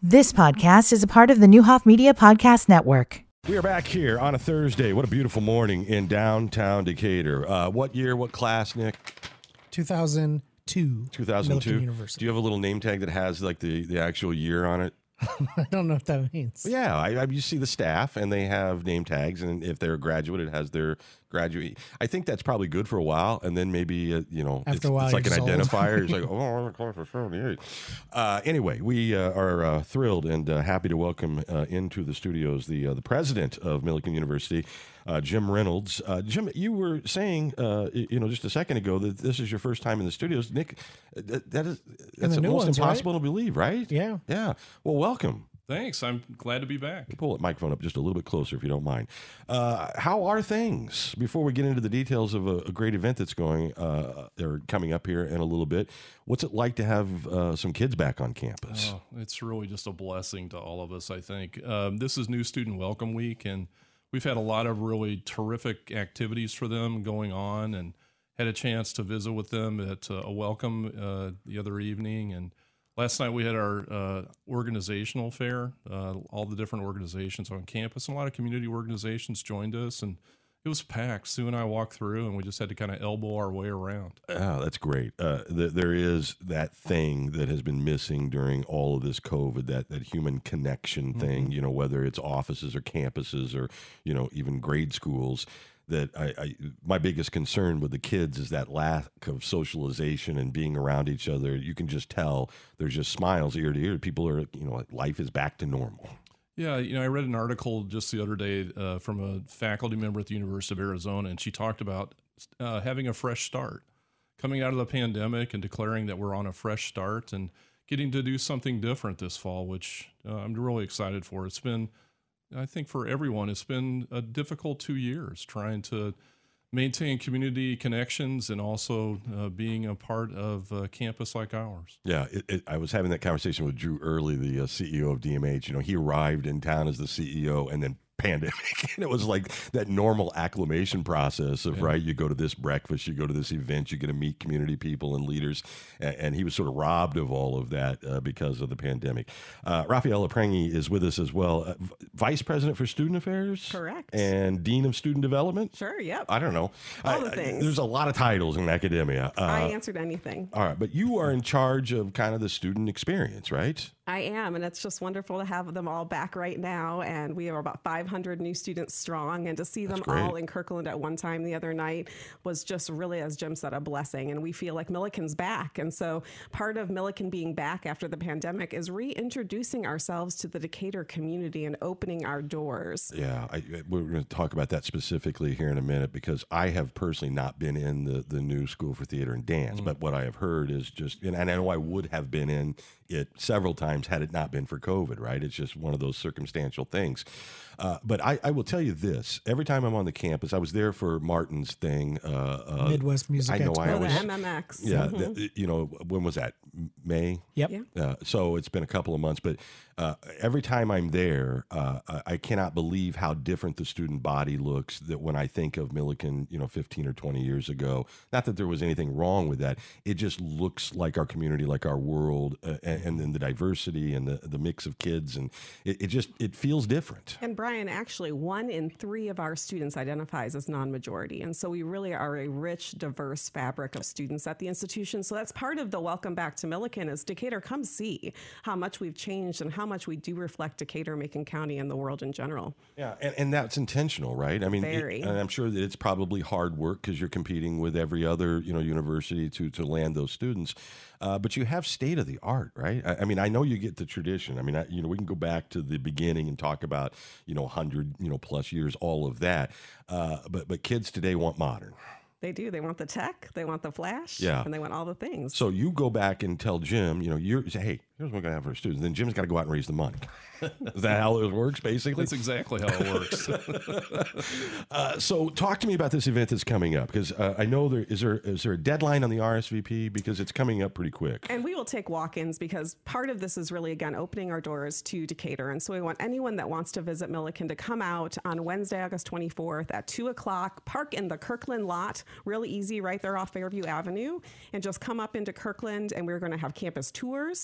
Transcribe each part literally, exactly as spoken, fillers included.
This podcast is a part of the Newhoff Media Podcast Network. We are back here on a Thursday. What a beautiful morning in downtown Decatur. Uh, what year, what class, Nick? two thousand two. two thousand two? Millikan University. Do you have a little name tag that has like the, the actual year on it? I don't know what that means. Yeah, I, I, you see the staff, and they have name tags, and if they're a graduate, it has their graduate. I think that's probably good for a while, and then maybe, uh, you know, After it's, a while, it's like an you're just identifier. old. It's like, oh, I'm in class of seventy-eight. Uh, anyway, we uh, are uh, thrilled and uh, happy to welcome uh, into the studios the uh, the president of Millikan University, uh, Jim Reynolds. Uh, Jim, you were saying, uh, you know, just a second ago that this is your first time in the studios. Nick, that, that is that's the new almost ones, impossible right? to believe, right? Yeah. Yeah. Well, welcome. Thanks. I'm glad to be back. Pull that microphone up just a little bit closer if you don't mind. Uh, how are things? Before we get into the details of a, a great event that's going uh, or coming up here in a little bit, what's it like to have uh, some kids back on campus? Oh, it's really just a blessing to all of us, I think. Um, this is New Student Welcome Week, and we've had a lot of really terrific activities for them going on, and had a chance to visit with them at uh, a welcome uh, the other evening. And last night we had our uh, organizational fair, uh, all the different organizations on campus, and a lot of community organizations joined us, and it was packed. Sue and I walked through, and we just had to kind of elbow our way around. Oh, that's great. Uh, th- there is that thing that has been missing during all of this COVID, that, that human connection thing, mm-hmm. you know, whether it's offices or campuses or, you know, even grade schools. That I, I, my biggest concern with the kids is that lack of socialization and being around each other. You can just tell there's just smiles ear to ear. People are, you know, life is back to normal. Yeah, you know, I read an article just the other day uh, from a faculty member at the University of Arizona, and she talked about uh, having a fresh start, coming out of the pandemic and declaring that we're on a fresh start and getting to do something different this fall, which uh, I'm really excited for. It's been, I think for everyone, it's been a difficult two years trying to maintain community connections and also uh, being a part of a campus like ours. Yeah, it, it, I was having that conversation with Drew Early, the uh, C E O of D M H. You know, he arrived in town as the C E O and then pandemic. And it was like that normal acclimation process of, yeah. right, you go to this breakfast, you go to this event, you get to meet community people and leaders. And, and he was sort of robbed of all of that uh, because of the pandemic. Uh, Rafaela Prangi is with us as well. Uh, v- Vice President for Student Affairs? Correct. And Dean of Student Development? Sure, yep. I don't know. All I, the things. I, there's a lot of titles in academia. Uh, I answered anything. All right, but you are in charge of kind of the student experience, right? I am, and it's just wonderful to have them all back right now. And we are about five hundred new students strong, and to see them all in Kirkland at one time the other night was just really, as Jim said, a blessing. And we feel like Millikan's back. And so part of Millikan being back after the pandemic is reintroducing ourselves to the Decatur community and opening our doors. Yeah, I, we're going to talk about that specifically here in a minute, because I have personally not been in the, the new School for Theater and Dance. Mm. But what I have heard is just, and I know I would have been in it several times had it not been for COVID, right? It's just one of those circumstantial things. Uh, but I, I will tell you this: every time I'm on the campus, I was there for Martin's thing, uh, uh, Midwest Music I know Expo. I Oh, always, the M M X. yeah, Mm-hmm. the, you know, when was that? May. Yep. Yeah. Uh, so it's been a couple of months, but uh, every time I'm there, uh, I cannot believe how different the student body looks. That when I think of Millikan, you know, fifteen or twenty years ago, not that there was anything wrong with that. It just looks like our community, like our world, uh, and then the diversity and the, the mix of kids, and it, it just it feels different. And Brian, actually, one in three of our students identifies as non-majority. And so we really are a rich, diverse fabric of students at the institution. So that's part of the welcome back to Millikan is Decatur, come see how much we've changed and how much we do reflect Decatur, Macon County, and the world in general. Yeah, and, and that's intentional, right? I mean, Very. It, and I'm sure that it's probably hard work because you're competing with every other, you know, university to to land those students. Uh, but you have state of the art, right? I, I mean, I know you get the tradition. I mean, I, you know, we can go back to the beginning and talk about, you know, one hundred, you know, plus years, all of that. Uh, but but kids today want modern. They do. They want the tech, they want the flash, yeah. and they want all the things. So you go back and tell Jim, you know, you're say, hey, here's what we're going to have for our students. Then Jim's got to go out and raise the money. Is that how it works, basically? That's exactly how it works. uh, so talk to me about this event that's coming up, because uh, I know there is there is there a deadline on the R S V P, because it's coming up pretty quick. And we will take walk-ins, because part of this is really, again, opening our doors to Decatur. And so we want anyone that wants to visit Millikan to come out on Wednesday, August twenty-fourth at two o'clock, park in the Kirkland lot, really easy right there off Fairview Avenue, and just come up into Kirkland, and we're going to have campus tours,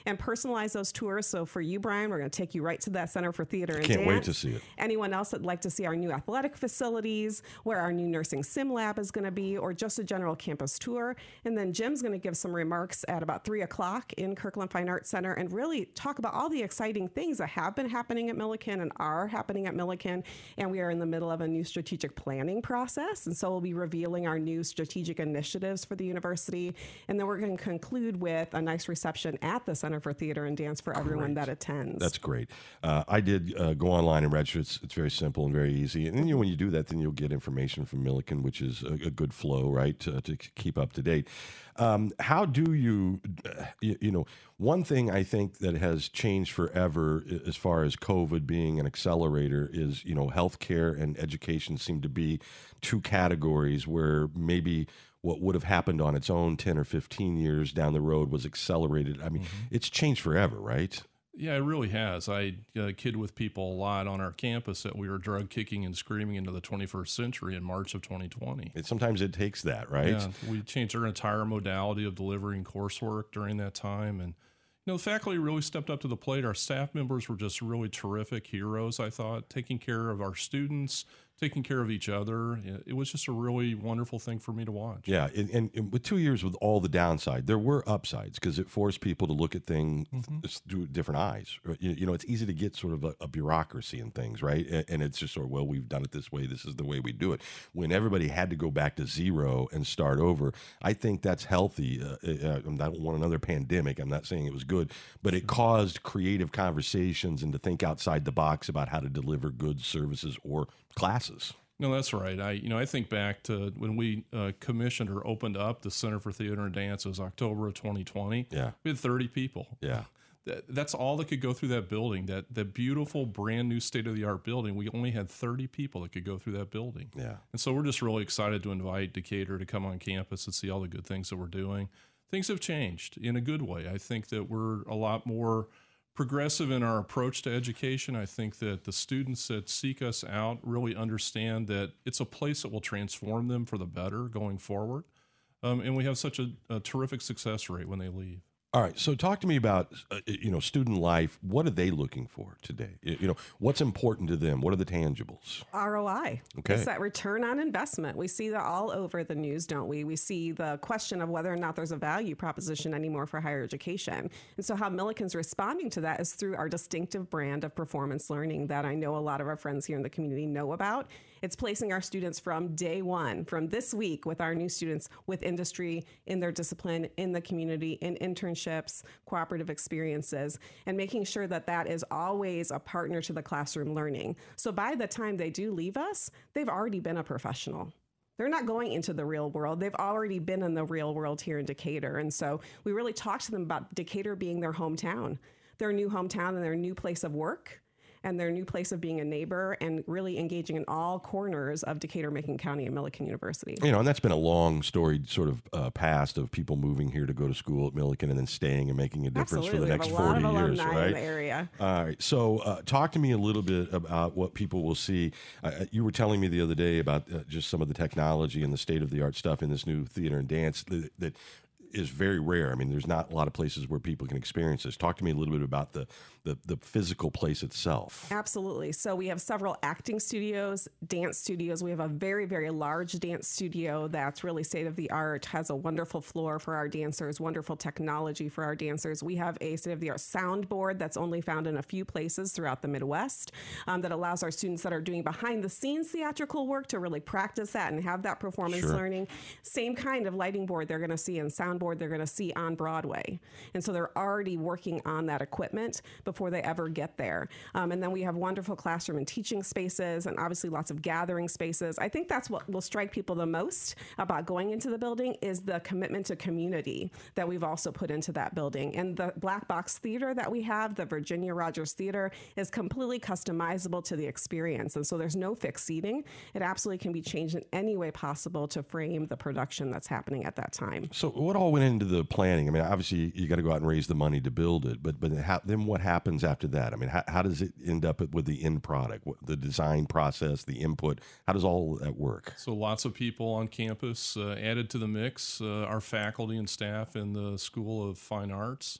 and personalize those tours. So for you, Brian, we're going to take you right to that Center for Theater and Can't Dance. wait to see it. Anyone else that'd like to see our new athletic facilities, where our new nursing sim lab is going to be, or just a general campus tour. And then Jim's going to give some remarks at about three o'clock in Kirkland Fine Arts Center and really talk about all the exciting things that have been happening at Millikin and are happening at Millikin. And we are in the middle of a new strategic planning process. And so we'll be revealing our new strategic initiatives for the university. And then we're going to conclude with a nice reception at the Center for Theater and Dance for everyone that attends. That's great. Uh, I did uh, go online and register. It's, it's very simple and very easy. And then, you know, when you do that, then you'll get information from Millikin, which is a, a good flow, right, to, to keep up to date. Um, how do you, uh, you, you know, one thing I think that has changed forever as far as COVID being an accelerator is, you know, healthcare and education seem to be two categories where maybe what would have happened on its own ten or fifteen years down the road was accelerated. I mean, mm-hmm. it's changed forever, right? Yeah, it really has. I uh, kid with people a lot on our campus that we were drug kicking and screaming into the twenty-first century in March of twenty twenty. It, sometimes it takes that, right? Yeah, we changed our entire modality of delivering coursework during that time. And, you know, the faculty really stepped up to the plate. Our staff members were just really terrific heroes, I thought, taking care of our students, taking care of each other. It was just a really wonderful thing for me to watch. Yeah, and, and, and with two years with all the downside, there were upsides because it forced people to look at things mm-hmm. through different eyes. You, you know, it's easy to get sort of a, a bureaucracy in things, right? And, and it's just sort of, well, we've done it this way. This is the way we do it. When everybody had to go back to zero and start over, I think that's healthy. Uh, I don't want another pandemic. I'm not saying it was good, but it caused creative conversations and to think outside the box about how to deliver goods, services, or classes. No, that's right. I, you know, I think back to when we uh, commissioned or opened up the Center for Theater and Dance. It was October of twenty twenty. Yeah, we had thirty people. Yeah, that, that's all that could go through that building. That that beautiful, brand new, state of the art building. We only had thirty people that could go through that building. Yeah, and so we're just really excited to invite Decatur to come on campus and see all the good things that we're doing. Things have changed in a good way. I think that we're a lot more progressive in our approach to education. I think that the students that seek us out really understand that it's a place that will transform them for the better going forward. Um, and we have such a, a terrific success rate when they leave. All right. So talk to me about, uh, you know, student life. What are they looking for today? You know, what's important to them? What are the tangibles? R O I. Okay. It's that return on investment. We see that all over the news, don't we? We see the question of whether or not there's a value proposition anymore for higher education. And so how Millikin's responding to that is through our distinctive brand of performance learning that I know a lot of our friends here in the community know about. It's placing our students from day one, from this week with our new students with industry in their discipline, in the community, in internships, cooperative experiences, and making sure that that is always a partner to the classroom learning. So by the time they do leave us, they've already been a professional. They're not going into the real world. They've already been in the real world here in Decatur. And so we really talk to them about Decatur being their hometown, their new hometown and their new place of work, and their new place of being a neighbor and really engaging in all corners of Decatur, Macon County, and Millikin University. You know, and that's been a long storied sort of uh, past of people moving here to go to school at Millikin and then staying and making a difference Absolutely. for the next forty years, alumni right? In the area. All right. So uh, talk to me a little bit about what people will see. Uh, you were telling me the other day about uh, just some of the technology and the state of the art stuff in this new theater and dance that, that is very rare. I mean, there's not a lot of places where people can experience this. Talk to me a little bit about the, the, the physical place itself. Absolutely. So we have several acting studios, dance studios. We have a very, very large dance studio that's really state of the art, has a wonderful floor for our dancers, wonderful technology for our dancers. We have a state of the art soundboard that's only found in a few places throughout the Midwest um, that allows our students that are doing behind the scenes theatrical work to really practice that and have that performance Sure. learning. Same kind of lighting board they're going to see in soundboard they're going to see on Broadway. And so they're already working on that equipment before they ever get there. Um, and then we have wonderful classroom and teaching spaces and obviously lots of gathering spaces. I think that's what will strike people the most about going into the building is the commitment to community that we've also put into that building. And the Black Box Theater that we have, the Virginia Rogers Theater, is completely customizable to the experience. And so there's no fixed seating. It absolutely can be changed in any way possible to frame the production that's happening at that time. So what all went into the planning? I mean, obviously you got to go out and raise the money to build it, but but how, then what happens after that? I mean, how, how does it end up with the end product, what, the design process, the input? How does all that work? So lots of people on campus uh, added to the mix. Uh, our faculty and staff in the School of Fine Arts,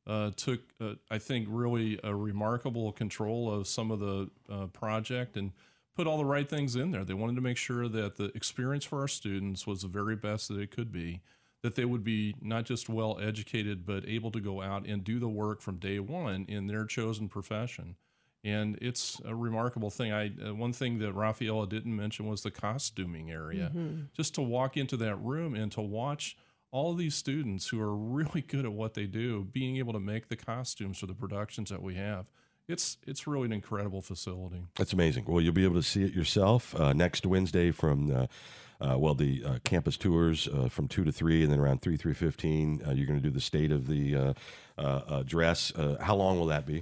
uh, took, uh, I think, really a remarkable control of some of the uh, project and put all the right things in there. They wanted to make sure that the experience for our students was the very best that it could be, that they would be not just well educated, but able to go out and do the work from day one in their chosen profession. And it's a remarkable thing. I uh, one thing that Rafaela didn't mention was the costuming area. Mm-hmm. Just to walk into that room and to watch all of these students who are really good at what they do, being able to make the costumes for the productions that we have. It's it's really an incredible facility. That's amazing. Well, you'll be able to see it yourself uh, next Wednesday from, uh, uh, well, the uh, campus tours uh, from two to three, and then around three, three fifteen, uh, you're going to do the state of the uh, uh, address. Uh, how long will that be?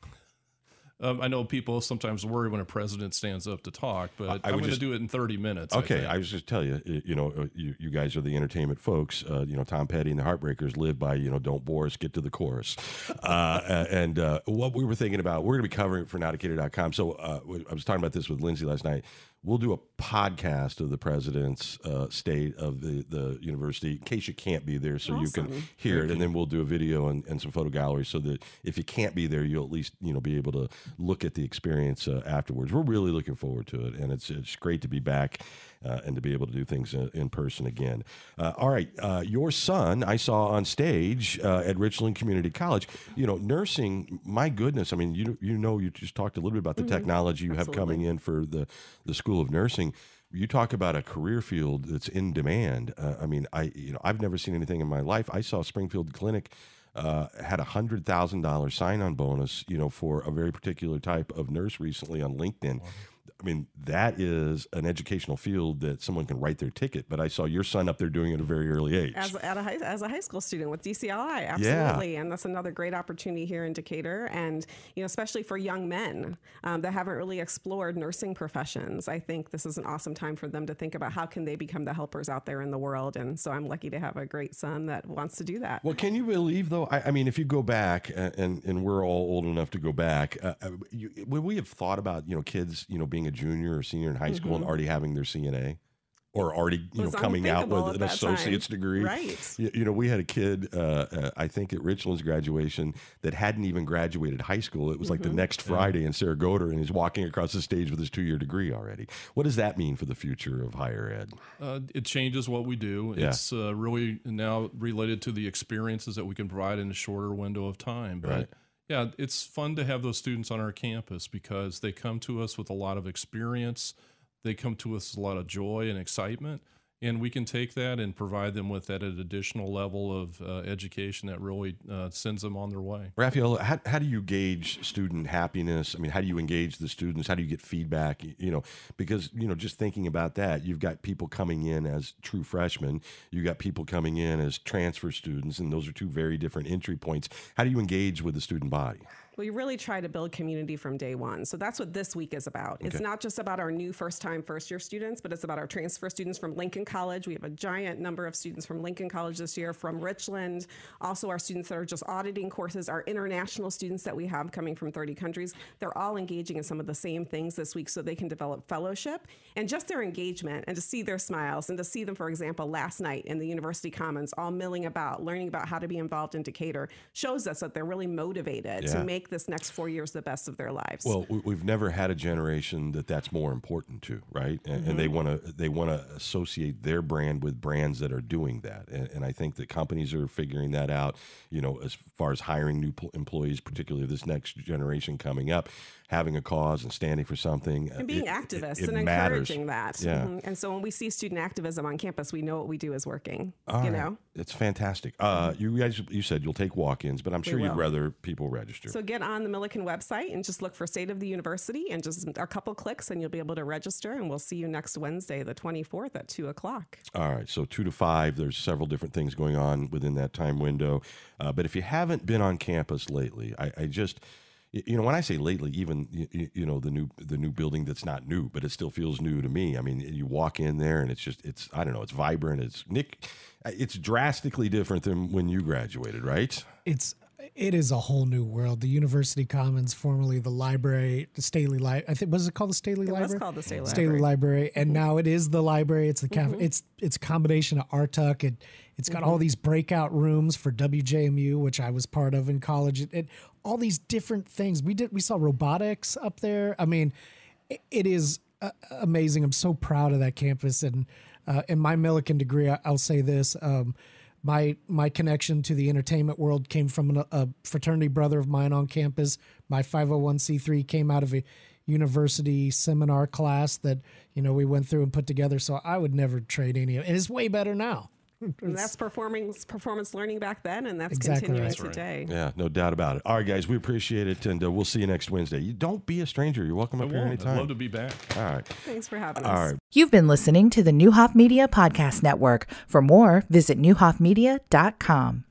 Um, I know people sometimes worry when a president stands up to talk, but I I'm going to do it in thirty minutes. Okay, I, I was just tell you, you know, you, you guys are the entertainment folks. Uh, you know, Tom Petty and the Heartbreakers live by, you know, don't bore us, get to the chorus. Uh, and uh, what we were thinking about, we're going to be covering it for now decatur dot com. So uh, I was talking about this with Lindsay last night. We'll do a podcast of the president's uh, state of the, the university in case you can't be there, so awesome. You can hear Thank it. And then we'll do a video and, and some photo galleries so that if you can't be there, you'll at least you know be able to look at the experience uh, afterwards. We're really looking forward to it, and it's it's great to be back uh, and to be able to do things uh, in person again. Uh, all right, uh, your son I saw on stage uh, at Richland Community College. You know, nursing. My goodness, I mean, you you know, you just talked a little bit about the mm-hmm. technology you Absolutely. Have coming in for the the School of Nursing. You talk about a career field that's in demand. Uh, I mean, I you know I've never seen anything in my life. I saw Springfield Clinic uh, had a hundred thousand dollar sign-on bonus, you know, for a very particular type of nurse recently on LinkedIn. Wow. I mean, that is an educational field that someone can write their ticket. But I saw your son up there doing it at a very early age. As, at a high, as a high school student with D C L I, absolutely. Yeah. And that's another great opportunity here in Decatur. And, you know, especially for young men um, that haven't really explored nursing professions, I think this is an awesome time for them to think about how can they become the helpers out there in the world. And so I'm lucky to have a great son that wants to do that. Well, can you believe, though, I, I mean, if you go back, uh, and, and we're all old enough to go back, uh, you, would we have thought about, you know, kids, you know, being a junior or senior in high school mm-hmm. and already having their C N A or already you know coming out with an associate's time. Degree? Right. You, you know, we had a kid, uh, uh, I think at Richland's graduation, that hadn't even graduated high school. It was like mm-hmm. the next Friday yeah. in Saragota, and he's walking across the stage with his two-year degree already. What does that mean for the future of higher ed? Uh, it changes what we do. Yeah. It's uh, really now related to the experiences that we can provide in a shorter window of time. But right. yeah, it's fun to have those students on our campus because they come to us with a lot of experience. They come to us with a lot of joy and excitement, and we can take that and provide them with that additional level of uh, education that really uh, sends them on their way. Rafaela, how, how do you gauge student happiness? I mean, how do you engage the students? How do you get feedback? You know, because, you know, just thinking about that, you've got people coming in as true freshmen. You got people coming in as transfer students, and those are two very different entry points. How do you engage with the student body? We really try to build community from day one. So that's what this week is about. Okay. It's not just about our new first-time, first-year students, but it's about our transfer students from Lincoln College. We have a giant number of students from Lincoln College this year, from Richland. Also, our students that are just auditing courses, our international students that we have coming from thirty countries. They're all engaging in some of the same things this week so they can develop fellowship. And just their engagement and to see their smiles and to see them, for example, last night in the University Commons, all milling about, learning about how to be involved in Decatur, shows us that they're really motivated yeah. to make this next four years the best of their lives. Well, we've never had a generation that that's more important to, right? And, mm-hmm. and they want to they want to associate their brand with brands that are doing that. And, and I think that companies are figuring that out. You know, as far as hiring new employees, particularly this next generation coming up, having a cause and standing for something and being it, activists it, it and matters. Encouraging that. Yeah. Mm-hmm. And so when we see student activism on campus, we know what we do is working. All you right. know, it's fantastic. Uh, mm-hmm. You guys, you said you'll take walk-ins, but I'm sure you'd rather people register. So get on the Millikan website and just look for State of the University, and just a couple clicks, and you'll be able to register. And we'll see you next Wednesday, the twenty-fourth, at two o'clock. All right. So two to five. There's several different things going on within that time window. Uh, but if you haven't been on campus lately, I, I just. You know, when I say lately, even you, you know the new the new building that's not new, but it still feels new to me. I mean, you walk in there and it's just it's I don't know, it's vibrant. It's Nick, it's drastically different than when you graduated, right? It's it is a whole new world. The University Commons, formerly the library, the Staley Library. I think was it called the Staley It Library? was called the Staley Staley Library. Library, and now it is the library. It's the cafe. Mhm. It's it's a combination of R T U C. It it's got all these breakout rooms for W J M U, which I was part of in college. It, it all these different things. We did. We saw robotics up there. I mean, it, it is uh, amazing. I'm so proud of that campus. And uh, in my Millikan degree, I, I'll say this. Um, My my connection to the entertainment world came from an, a fraternity brother of mine on campus. My five oh one c three came out of a university seminar class that, you know, we went through and put together. So I would never trade any of it. And it's way better now. And that's performance performance learning back then, and that's Exactly continuing right. That's right. today. Yeah, no doubt about it. All right, guys, we appreciate it, and uh, we'll see you next Wednesday. You don't be a stranger. You're welcome I up here won't. anytime. I'd love to be back. All right. Thanks for having us. All right. You've been listening to the Newhoff Media Podcast Network. For more, visit newhoff media dot com.